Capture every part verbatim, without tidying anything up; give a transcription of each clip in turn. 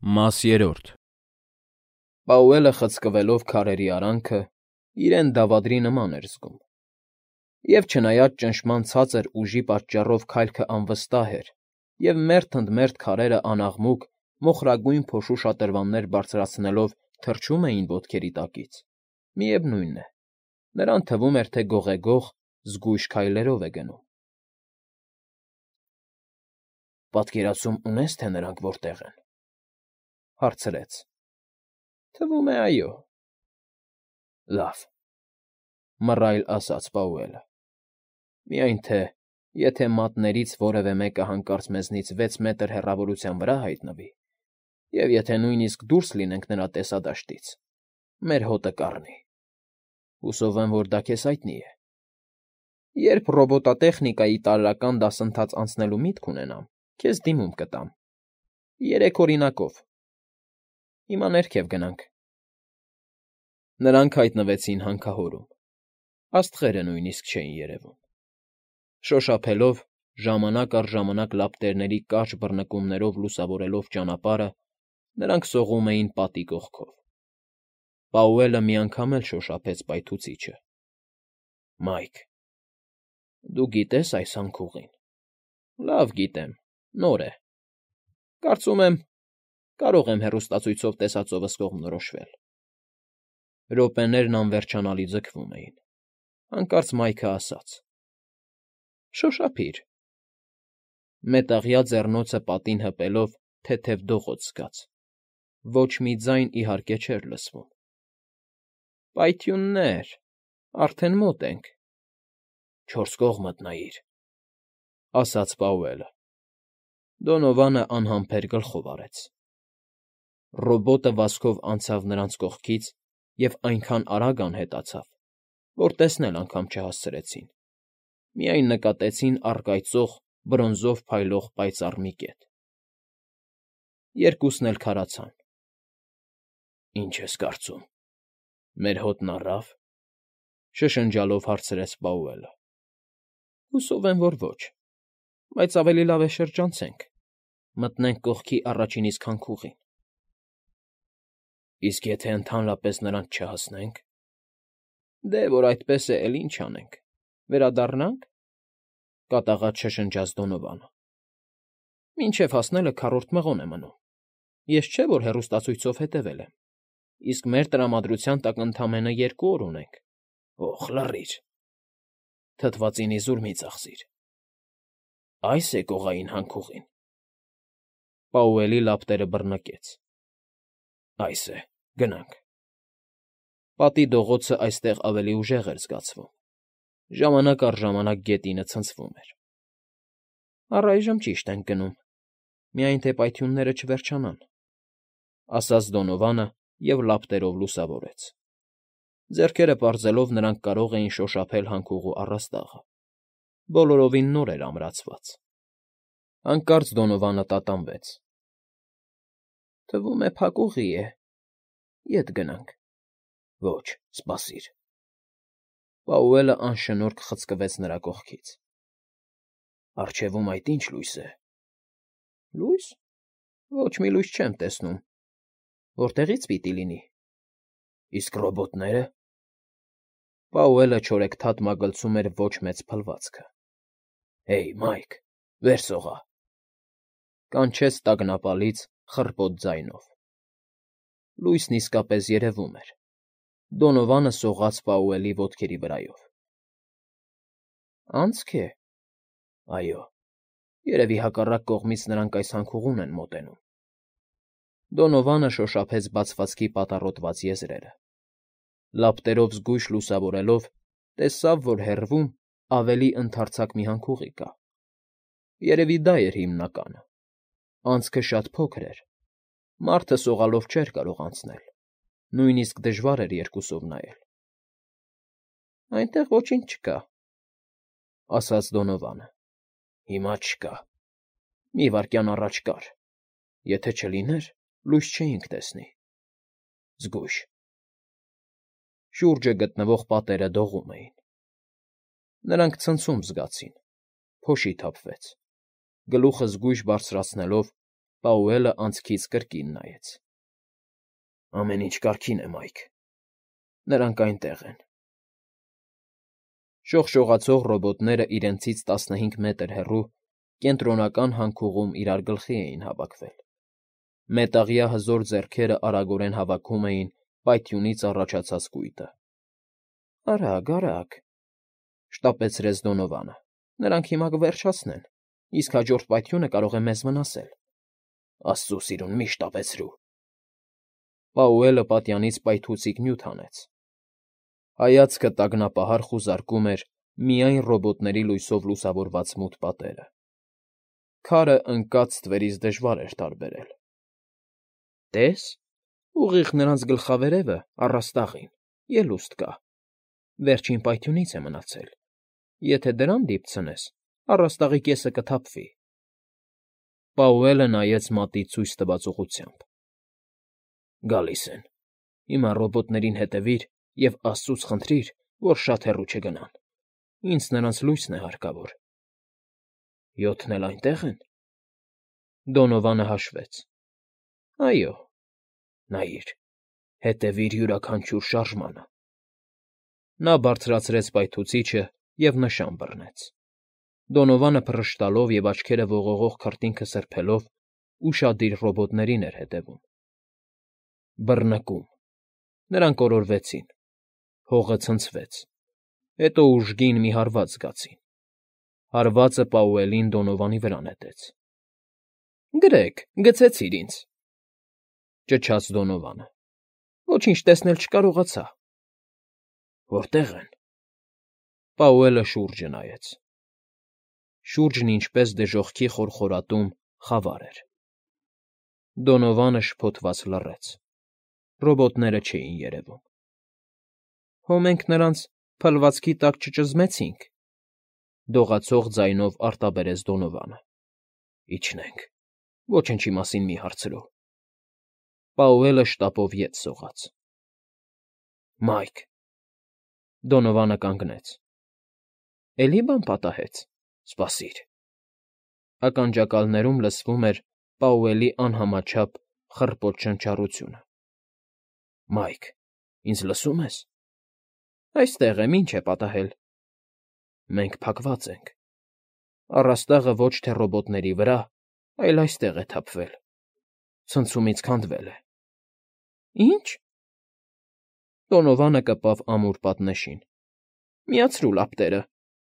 Մաս երրորդ Պաուելը խցկվելով քարերի արանքը իրեն դավադրի նման էր զգում, և չնայած ճնշման ցածր ուժի պատճառով քայլքը անվստահ էր, և մերթ ընդ մերթ քարերը անաղմուկ, մոխրագույն փոշու շատրվաններ բարձրացնելով թռչում էին ոտքերի տակից, միևնույն է, նրան թվում էր, թե գողեգող, զգույշ քայլերով է գնում։ ֊ Պատկերացում ունե՞ս, թե նրանք որտեղ են,֊ հարցրեց։ ֊ Թվում է, այո։ ֊ Լավ,֊ մռայլ ասաց Պաուելը,֊ միայն թե եթե մատներից որևէ մեկը հանկարծ մեզնից վեց մետր հեռավորության վրա հայտնվի, և եթե նույնիսկ դուրս լինենք նրա տեսադաշտից, մեր հոտը կառնի, հուսով եմ, որ դա քեզ հայտնի է։ Երբ ռոբոտատեխնիկայի տարրական դասընթաց անցնելու միտք ունենամ, քեզ դիմում կտամ, երեք օրինակով։ Հիմա ներքև գնանք։ Նրանք հայտնվեցին հանքահորում, աստղերը նույնիսկ չէին երևում։ Շոշափելով, ժամանակ առ ժամանակ լապտերների կարճ բռնկումներով լուսավորելով ճանապարհը, նրանք սողում էին պատի կողքով։ Պաուելը մի անգամ էլ շոշափեց պայթուցիչը։ ֊ Մայք, դու գիտե՞ս այս հանքուղին։ ֊ Լավ գիտեմ, նոր է։ Կարծում եմ, կարող եմ հեռուստացույցով տեսածովս կողմնորոշվել։ Րոպեներն անվերջանալի ձգվում էին։ Հանկարծ Մայքը ասաց. «Շոշափիր»։ Մետաղյա ձեռնոցը պատին հպելով թեթև դողոց զգաց։ Ոչ մի ձայն, իհարկե, չէր լսվում։ ֊ Պայթյուններ… Արդեն մոտ ենք։ ֊ Չորս կողմդ նայիր,֊ ասաց Պաուելը։ Դոնովանը անհամբեր գլխով արեց։ Ռոբոտը վազքով անցավ նրանց կողքից և այնքան արագ անհետացավ, որ տեսնել անգամ չհասցրեցին, միայն նկատեցին առկայծող, բրոնզով փայլող պայծառ մի կետ։ Երկուսն էլ քարացան։ ֊ Ինչ ես կարծում, մեր հոտն առա՞վ,֊ շշնջալով հարցրեց Պաուելը։ ֊ Հուսով եմ, որ ոչ, բայց ավելի լավ է շրջանցենք, մտնենք կողքի առաջին իսկ հանքուղին։ ֊ Իսկ եթե ընդհանրապես նրանց չհասնենք։ ֊ Դե, որ այդպես է, էլ ինչ անենք, վերադառնա՞նք,֊ կատաղած շշնջաց Դոնովանը։ ֊ Մինչև հասնելը քառորդ մղոն է մնում։ Ես չէ, որ հեռուստացույցով հետևել եմ, իսկ մեր տրամադրության տակ ընդամենը երկու օր ունենք։ Օխ, լռիր… Թթվածին իզուր մի ծախսիր… Ա՞յս է կողային հանքուղին։ Պաուելի լապտերը բռնկեց։ ֊ Այս է, գնանք։ Պատի դողոցը այստեղ ավելի ուժեղ էր զգացվում։ Ժամանակ առ ժամանակ գետինը ցնցվում էր։ ֊ Առայժմ ճիշտ ենք գնում, միայն թե պայթյունները չվերջանան,֊ ասաց Դոնովանը և լապտերով լուսավորեց։ Ձեռքերը պարզելով նրանք կարող էին շոշափել հանքուղու առաստաղը։ Բոլորովին նոր էր ամրացված։ Հանկարծ Դոնովանը տատանվեց։ ֊ Թվում է, փակուղի է, ետ գնանք։ ֊ Ոչ, սպասիր… Պաուելը անշնորհք խցկվեց նրա կողքից։ ֊ Առջևում այդ ի՞նչ լույս է։ ֊ Լո՞ւյս… Ոչ մի լույս չեմ տեսնում… Որտեղի՞ց պիտի լինի։ ֊ Իսկ ռոբոտները… Պաուելը չորեքթաթ մագլցում էր ոչ մեծ փլվածքը։ ֊ Հեյ, Մայք, վեր սողա…֊ կանչեց տագնապալից, խռպոտ ձայնով։ Լույսն իսկապես երևում էր։ Դոնովանը սողաց Պաուելի ոտքերի վրայով։ ֊ Անցք է… Այո, երևի հակառակ կողմից նրանք այս հանքուղուն են մոտենում։ Դոնովանը շոշափեց բացվածքի պատառոտված եզրերը։ Լապտերով զգույշ լուսավորելով, տեսավ, որ հեռվում ավելի ընդարձակ մի հանքուղի կա։ Երևի դա էր հիմնականը։ Անցքը շատ փոքր էր։ Մարդը սողալով չէր կարող անցնել, նույնիսկ դժվար էր երկուսով նայել։ ֊ Այնտեղ ոչինչ չկա,֊ ասաց Դոնովանը։ ֊ Հիմա չկա… Մի վայրկյան առաջ կար… Եթե չլիներ, լույս չէինք տեսնի… Զգույշ… Շուրջը գտնվող պատերը դողում էին։ Նրանք ցնցում զգացին, փոշի թափվեց։ Գլուխը զգույշ բարձրացնելով՝ Պաուելը անցքից կրկին նայեց։ Ամեն ինչ կարգին է, Մայք։ Նրանք այնտեղ են։ Շողշողացող ռոբոտները իրենցից տասնհինգ մետր հեռու կենտրոնական հանքուղում իրար գլխի էին հավաքվել։ Մետաղյա հզոր ձեռքերը արագորեն հավաքում էին պայթյունից առաջացած կույտը։ Արագ, արագ, շտապեցրեց Դոնովանը։ Նրանք հիմա կվերջացնեն, իսկ հաջորդ պայթյունը կարող է մեզ վնասել։ Աստծո սիրուն, մի շտապեցրու։ Պաուելը պատյանից պայթուցիկ նյութ հանեց։ Հայացքը տագնապահար խուզարկում էր միայն ռոբոտների լույսով լուսավորված մութ պատերը։ Քարը ընկած ստվերից դժվար էր տարբերել։ Տես, ուղիղ նրանց գլխավերևը առաստաղին, ելուստ կա։ Վերջին պայթյունից է մնացել։ Եթե դրան դիպցնես, առաստաղի կեսը կթափվի։ Պաուելը նայեց մատի ցույց տված ուղղությամբ։ Գալիս են։ Հիմա ռոբոտներին հետևիր և Աստծուց խնդրիր, որ շատ հեռու չգնան։ Ինձ նրանց լույսն է հարկավոր։ Յոթն էլ այնտեղ են։ Դոնովանը հաշվեց։ Այո։ Նայիր, հետևիր յուրաքանչյուր շարժմանը։ Նա բարձրացրեց պայթուցիչը և նշան բռնեց։ Դոնովանը փռշտալով և աչքերը ողողող քրտինքը սրբելով ուշադիր ռոբոտներին էր հետևում։ Բռնկում։ Նրանք օրորվեցին։ Հողը ցնցվեց։ Հետո ուժգին մի հարված զգացին։ Հարվածը Պաուելին Դոնովանի վրա նետեց։ Գրեք, գցեցիր ինձ, ճչաց Դոնովանը։ Ոչինչ տեսնել չկարողացա։ Որտե՞ղ են։ Պաուելը շուրջը նայեց։ Շուրջն ինչպես դժոխքի խորխորատում խավար էր։ Դոնովանը շփոթված լռեց։ Ռոբոտները չէին երևում։ Հո մենք նրանց փլվածքի տակ չճզմեցինք, դողացող ձայնով արտաբերեց Դոնովանը։ Իջնենք, ոչնչի մասին մի հարցրու։ Պաուելը շտապով ետ սողաց։ Մայք։ Դոնովանը կանգնեց։ Էլի բան պատահեց։ Սպասիր։ Ականջակալներում լսվում էր Պաուելի անհամաչափ խռպոտ շնչառությունը։ Մայք, ինձ լսո՞ւմ ես։ Այստեղ եմ, ինչ է պատահել։ Մենք փակված ենք։ Առաստաղը ոչ թե ռոբոտների վրա, այլ այստեղ է թափվել։ Ցնցումից քանդվել է։ Ի՞նչ։ Դոնովանը կպավ ամուր պատնեշին։ Միացրու լապտերը։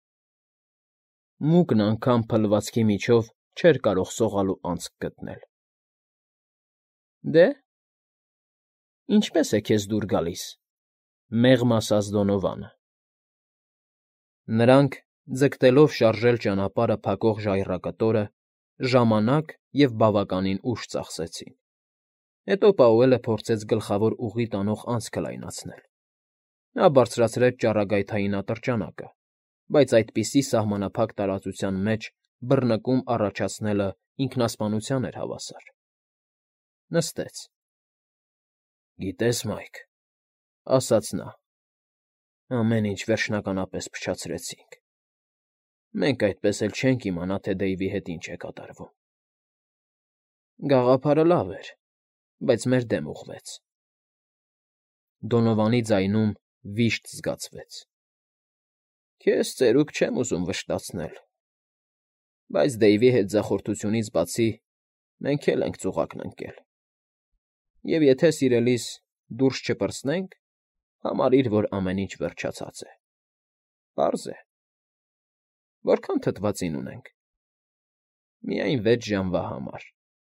Մուկն անգամ փլվածքի միջով չէր կարող սողալու անցք գտնել։ Դե՞, ինչպե՞ս է քեզ դուր գալիս, մեղմ ասաց Դոնովանը։ Նրանք, ձգտելով շարժել ճանապարհը փակող ժայռակտորը, ժամանակ և բավականին ուժ ծախսեցին։ Հետո Պաուելը փորձեց գլխավոր ուղի տանող անցքը լայնացնել։ Նա բարձրացրեց ճառագայթային ատրճանակը, բայց այդպիսի սահմանափակ տարածության մեջ բռնկում առաջացնելը ինքնասպանության էր հավասար։ Նստեց։ Գիտես, Մայք, ասաց նա, ամեն ինչ վերջնականապես փչացրեցինք։ Մենք այդպես էլ չենք իմանա, թե Դեյվի հետ ինչ է կատարվում։ Գաղափարը լավ էր, բայց մեր դեմ ուղղվեց։ Դոնովանի ձայնում վիշտ զգացվեց։ Քեզ ծերուկ չեմ ուզում վշտացնել, բայց Դեյվի հետ ձախորդությունից բացի մենք էլ ենք ծուղակն ընկել։ Եվ եթե սիրելիս դուրս չպրծնենք, համարիր, որ ամեն ինչ վերջացած է։ Պարզ է։ Որքան թթվածին ունենք։ Միայն վեց ժամվա համար։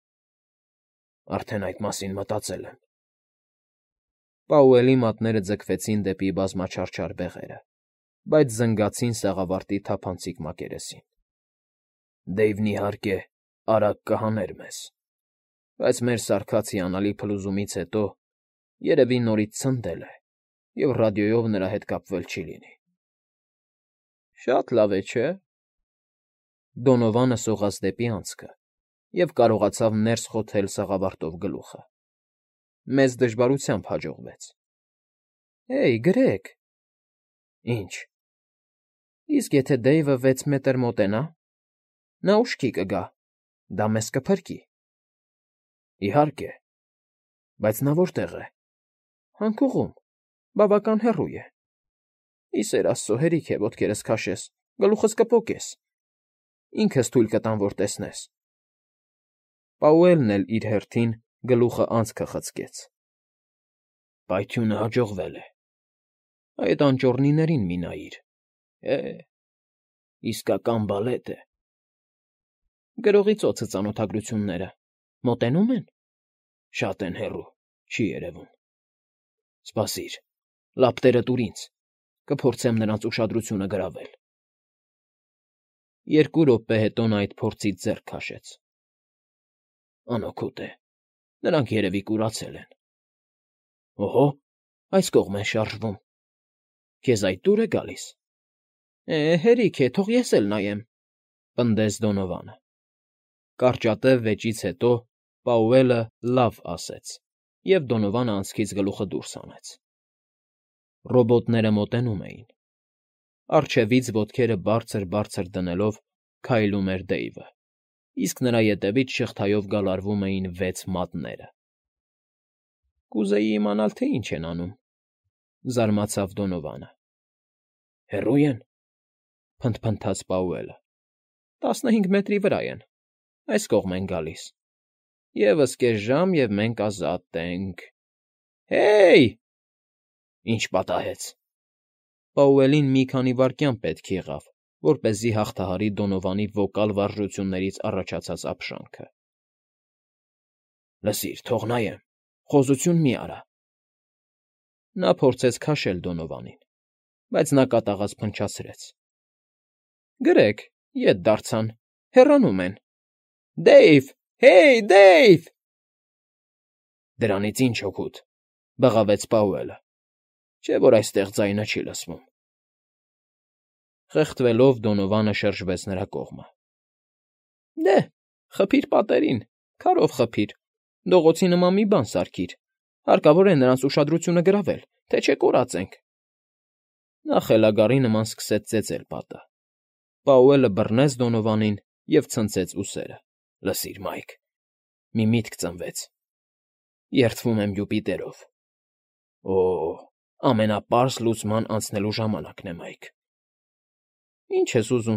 Արդեն այդ մասին մտածել եմ։ Պաուելի մատները ձգվեցին դեպի բազմաչարչար բեղերը, բայց զնգացին սաղավարտի թափանցիկ մակերեսին։ Դեյվն, իհարկե, արագ կհաներ մեզ, բայց մեր սարքած հիանալի փլուզումից հետո երևի նորից ցնդել է և ռադիոյով նրա հետ կապվել չի լինի։ Շատ լավ է, չէ՞։ Դոնովանը սողաց դեպի անցքը և կարողացավ ներս խոթել սաղավարտով գլուխը։ Մեծ դժվարությամբ հաջողվեց։ Հեյ, գրեք։ Ինչ։ Իսկ եթե Դեյվը վեց մետր մոտենա, նա ուշքի կգա, դա մեզ կփրկի։ Իհարկե, բայց նա որտեղ է։ Հանքուղում, բավական հեռու է։ Ի սեր Աստծո, հերիք է ոտքերս քաշես, գլուխս կպոկես։ Ինքս թույլ կտամ, որ տեսնես։ Պաուելն էլ իր հերթին գլուխը անցքը խցկեց։ Պայթյունը հաջողվել է։ Այդ անճոռնիներին մի նայիր։ Է, իսկական բալետ է։ Գրողի ծոցը ծանոթագրությունները մոտենում են։ Շատ են հեռու, չի երևում։ Սպասիր, լապտերը տուր ինձ, կփորձեմ նրանց ուշադրությունը գրավել։ Երկու րոպե հետո նա այդ փորձից ձեռք քաշեց։ Անօգուտ է, նրանք երևի կուրացել են։ Օհո, այս կողմ են շարժվում։ Քեզ այդ դուր է գալիս։ Է, հերիք է, թող ես էլ նայեմ, պնդեց Դոնովանը։ Կարճատև վեճից հետո Պաուելը լավ ասեց, և Դոնովանը անցքից գլուխը դուրս հանեց։ Ռոբոտները մոտենում էին։ Առջևից ոտքերը բարձր-բարձր դնելով քայլում էր Դեյվը, իսկ նրա ետևից շղթայով գալարվում էին վեց մատները։ Կուզեի իմանալ, թե ինչ են անում, զարմացավ Դոնովանը։ Հեռո՞ւ են, փնթփնթաց Պաուելը։ Տասնհինգ մետրի վրա են, այս կողմ են գալիս։ Եվս կես ժամ, և մենք ազատ ենք։ Հեյ… Ինչ պատահեց։ Պաուելին մի քանի վայրկյան պետք եղավ, որպեսզի հաղթահարի Դոնովանի վոկալ վարժություններից առաջացած ապշանքը։ Լսիր, թող նայեմ, խոզություն մի արա։ Նա փորձեց քաշել Դոնովանին, բայց նա կատաղած փնչացրեց։ Գրեք, ետ դարձան, հեռանում են։ Դեյվ, հեյ, Դեյվ… Դրանից ինչ օգուտ, բղավեց Պաուելը, չէ՞ որ այստեղ ձայնը չի լսվում։ Խեղդվելով Դոնովանը շրջվեց նրա կողմը։ Դե, խփիր պատերին, քարով խփիր, դողոցի նման մի բան սարքիր, հարկավոր է նրանց ուշադրությունը գրավել, թե չէ կորածենք։ Նա խելագարի նման սկսեց ծեծել պատը։ Պաուելը բռնեց Դոնովանին և ցնցեց ուսերը։ Լսիր, Մայք, մի միտք ծնվեց։ Երդվում եմ Յուպիտերով։ Օ, ամենապարզ լուսման անցնելու ժամանակն է, Մայք։ Ինչ ես ուզում։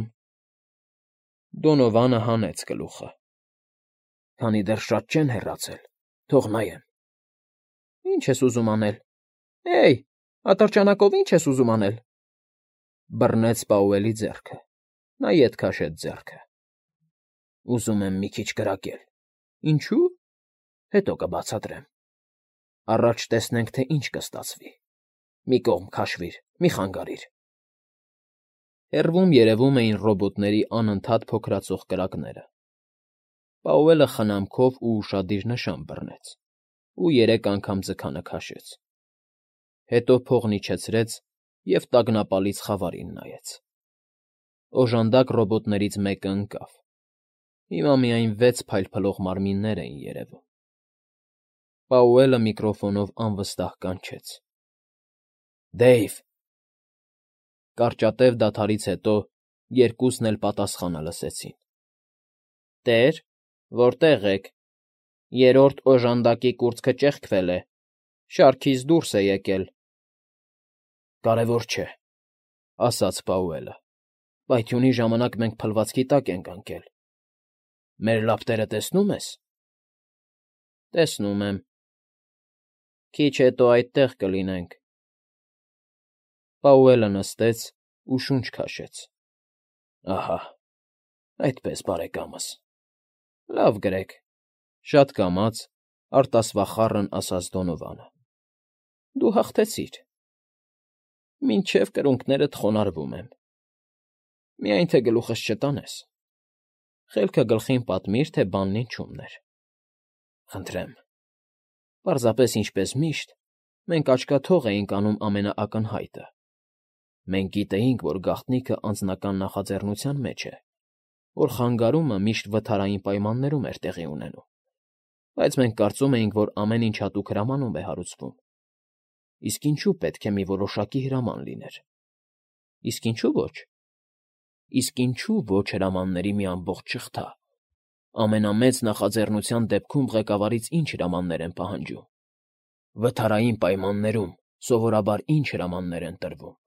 Դոնովանը հանեց գլուխը։ Քանի դեռ շատ չեն հեռացել, թող նայեմ։ Ինչ ես ուզում անել։ Հեյ, ատրճանակով ինչ ես ուզում անել։ Բռնեց Պաուելի ձեռքը։ Նա ետ քաշեց ձեռքը։ Ուզում եմ մի քիչ կրակել։ Ինչու՞։ Հետո կբացատրեմ։ Առաջ տեսնենք, թե ինչ կստացվի։ Մի կողմ քաշվիր, մի խանգարիր։ Հեռվում երևում էին ռոբոտների անընդհատ փոքրացող կրակները։ Պաուելը խնամքով ու ուշադիր նշան բռնեց ու երեք անգամ ձգանը քաշեց։ Հետո փողն իջեցրեց և տագնապալից խավարին նայեց։ Օժանդակ ռոբոտներից մեկը ընկավ։ Հիմա միայն վեց փայլփլող մարմիններ էին երևում։ Պաուելը միկրոֆոնով անվստահ կանչեց. Դեյվ… Կարճատև դադարից հետո երկուսն էլ պատասխանը լսեցին։ Տեր, որտե՞ղ եք։ Երրորդ օժանդակի կուրծքը ճեղքվել է, շարքից դուրս է եկել։ Կարևոր չէ, ասաց Պաուելը։ Պայթյունի ժամանակ մենք փլվածքի տակ ենք ընկել։ Մեր լապտերը տեսնո՞ւմ ես։ Տեսնում եմ։ Քիչ հետո այդտեղ կլինենք։ Պաուելը նստեց ու շունչ քաշեց։ Ահա, այդպես, բարեկամս։ Լավ գրեք, շատ կամաց արտասվախառն ասաց Դոնովանը։ Դու հաղթեցիր։ Մինչև կրունկներդ խոնարհվում եմ։ Միայն թե գլուխս չտանես։ Խելքը գլխին պատմիր, թե բանն ինչումն էր։ Խնդրեմ։ Պարզապես ինչպես միշտ, մենք աչքաթող էինք անում ամենաակնհայտը։ Մենք գիտեինք, որ գաղտնիքը անձնական նախաձեռնության մեջ է, որ խանգարումը միշտ վթարային պայմաններում էր տեղի ունենում, բայց մենք կարծում էինք, որ ամեն ինչ հատուկ հրամանում է հարուցվում։ Իսկ ինչու պետք է մի որոշակի հրաման լիներ։ Իսկ ինչու ոչ։ Իսկ ինչու ոչ հրամանների մի ամբողջ շղթա, ամենամեծ նախաձեռնության դեպքում ղեկավարից ինչ հրամաններ են պահանջում։ Վթարային պայմաններում սովորաբար ինչ հրամաններ են տրվում։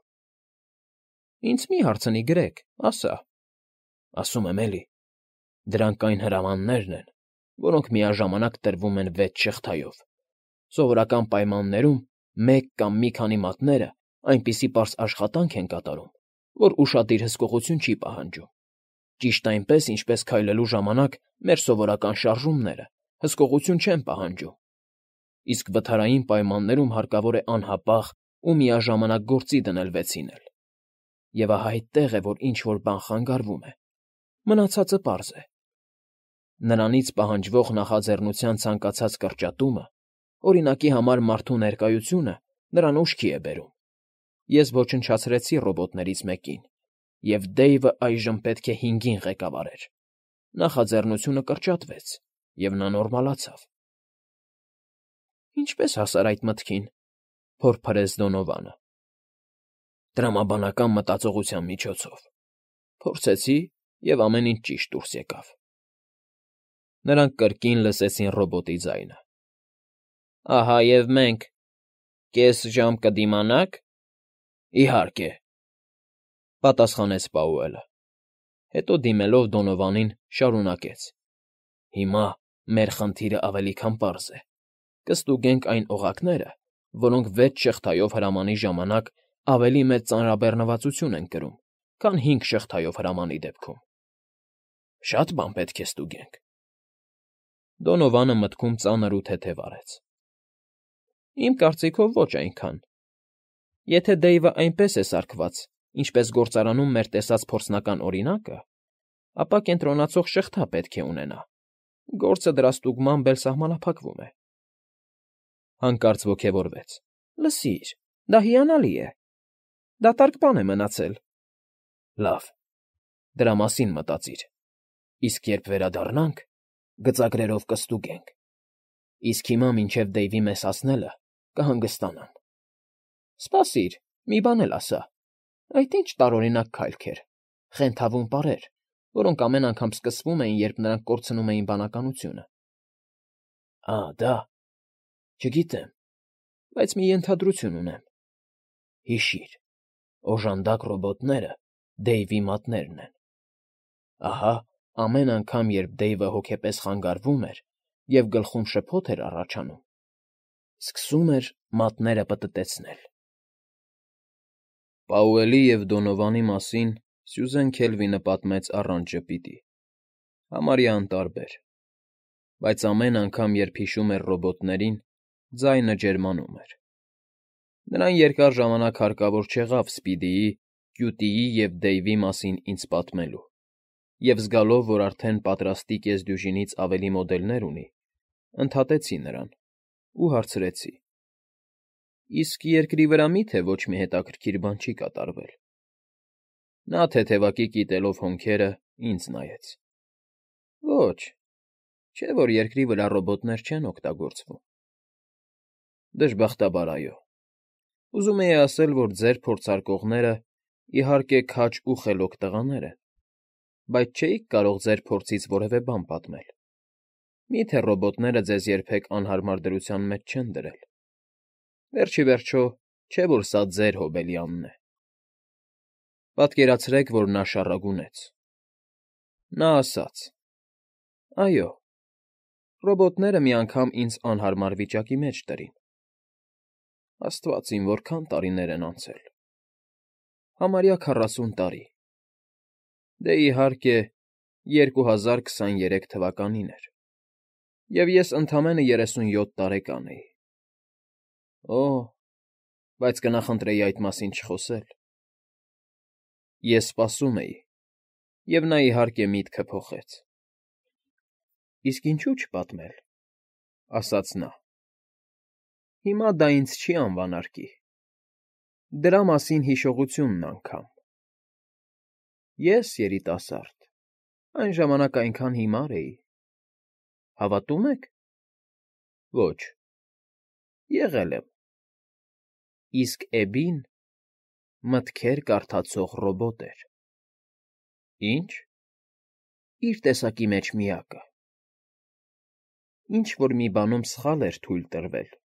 Ինձ մի հարցնի, գրեք, ասա։ Ասում եմ էլի, դրանք այն հրամաններն են, որոնք միաժամանակ տրվում են վեց շղթայով։ Սովորական պայմաններում մեկ կամ մի քանի մատները այնպիսի պարզ աշխատանք են կատարում, որ ուշադիր հսկողություն չի պահանջում։ Ճիշտ այնպես, ինչպես քայլելու ժամանակ մեր սովորական շարժումները հսկողություն չեն պահանջում։ Իսկ վթարային պայմաններում հարկավոր է անհապաղ ու միաժամանակ գործի դնել վեցին էլ։ Եվ ահա այդտեղ է, որ ինչ-որ բան խանգարվում է։ Մնացածը պարզ է։ Նրանից պահանջվող նախաձեռնության ցանկացած կրճատումը, օրինակի համար մարդու ներկայությունը, նրան ուշքի է բերում։ Ես ոչնչացրեցի ռոբոտներից մեկին, և Դեյվը այժմ պետք է հինգին ղեկավարեր։ Նախաձեռնությունը կրճատվեց, և նա նորմալացավ։ Ինչպե՞ս հասար այդ մտքին, փորփրեց Դոնովանը։ Տրամաբանական մտածողության միջոցով։ Փորձեցի, և ամեն ինչ ճիշտ դուրս եկավ։ Նրանք կրկին լսեցին ռոբոտի ձայնը։ Ահա և մենք։ Կես ժամ կդիմանա՞ք։ Իհարկե, պատասխանեց Պաուելը։ Հետո դիմելով Դոնովանին շարունակեց. Հիմա մեր խնդիրը ավելի քան պարզ է։ Կստուգենք այն օղակները, որոնք վեց շղթայով հրամանի ժամանակ ավելի մեծ ծանրաբեռնվածություն են կրում, քան հինգ շղթայով հրամանի դեպքում։ Շատ բան պետք է ստուգենք։ Դոնովանը մտքում ծանր ու թեթև արեց։ Իմ կարծիքով ոչ այնքան։ Եթե Դեյվը այնպես է սարքված, ինչպես գործարանում մեր տեսած փորձնական օրինակը, ապա կենտրոնացող շղթա պետք է ունենա։ Գործը դրա ստուգմամբ էլ սահմանափակվում է։ Հանկարծ ոգևորվեց. Լսիր, դա հիանալի է։ Դատարկ բան է մնացել։ Լավ, դրա մասին մտածիր։ Իսկ երբ վերադառնանք, գծագրերով կստուգենք։ Իսկ հիմա մինչև Դեյվի մեզ հասնելը կհանգստանամ։ Սպասիր, մի բան էլ ասա։ Այդ ինչ տարօրինակ քայլք էր, խենթավուն բառեր, որոնք ամեն անգամ սկսվում էին, երբ նրանք կորցնում էին բանականությունը։ Ա, դա… Չգիտեմ, բայց մի ենթադրություն ունեմ։ Հիշիր, օժանդակ ռոբոտները Դեյվի մատներն են։ Ահա, ամեն անգամ, երբ Դեյվը հոգեպես խանգարվում էր և գլխում շփոթ էր առաջանում, սկսում էր մատները պտտեցնել։ Պաուելի և Դոնովանի մասին Սյուզեն Քելվինը պատմեց առանց ժպիտի, համարյա անտարբեր, բայց ամեն անգամ, երբ հիշում էր ռոբոտներին, ձայնը ջերմանում էր։ Նրան երկար ժամանակ հարկավոր չեղավ Սպիդիի, Կյուտիի և Դեյվի մասին ինձ պատմելու, և զգալով, որ արդեն պատրաստի կեսդյուժինից ավելի մոդելներ ունի, ընդհատեցի նրան ու հարցրեցի. Իսկ երկրի վրա մի՞թե ոչ մի հետաքրքիր բան չի կատարվել։ Նա թեթևակի կիտելով հոնքերը ինձ նայեց. Ոչ, չէ՞ որ երկրի վրա ռոբոտներ չեն օգտագործվում։ Դժբախտաբար այո։ Ուզում էի ասել, որ ձեր փորձարկողները, իհարկե, քաջ ու խելոք տղաներ են, բայց չէիք կարող ձեր փորձից որևէ բան պատմել։ Մի՞թե ռոբոտները ձեզ երբեք անհարմար դրության մեջ չեն դրել։ Վերջ ի վերջո, չէ՞ որ սա ձեր հոբելյանն է։ Պատկերացրեք, որ նա շառագունեց։ Նա ասաց. Այո, ռոբոտները մի անգամ ինձ անհարմար վիճակի մեջ դրին։ Աստված իմ, որքան տարիներ են անցել։ Համարյա քառասուն տարի։ Դե, իհարկե, երկու հազար քսաներեք թվականին էր, և ես ընդամենը երեսունյոթ տարեկան էի։ Օ՜, բայց կնախընտրեի այդ մասին չխոսել։ Ես սպասում էի, և նա, իհարկե, միտքը փոխեց։ Իսկ ինչու՞ չպատմել, ասաց նա։ Հիմա դա ինձ չի անվանարկի։ Դրա մասին հիշողությունն անգամ։ Ես երիտասարդ, այն ժամանակ այնքան հիմար էի։ Հավատո՞ւմ եք։ Ոչ։ Եղել եմ։ Իսկ Էբին մտքեր կարդացող ռոբոտ էր։ Ինչ։ Իր տեսակի մեջ միակը։ Ինչ-որ մի բանում սխալ էր թույլ տրվել։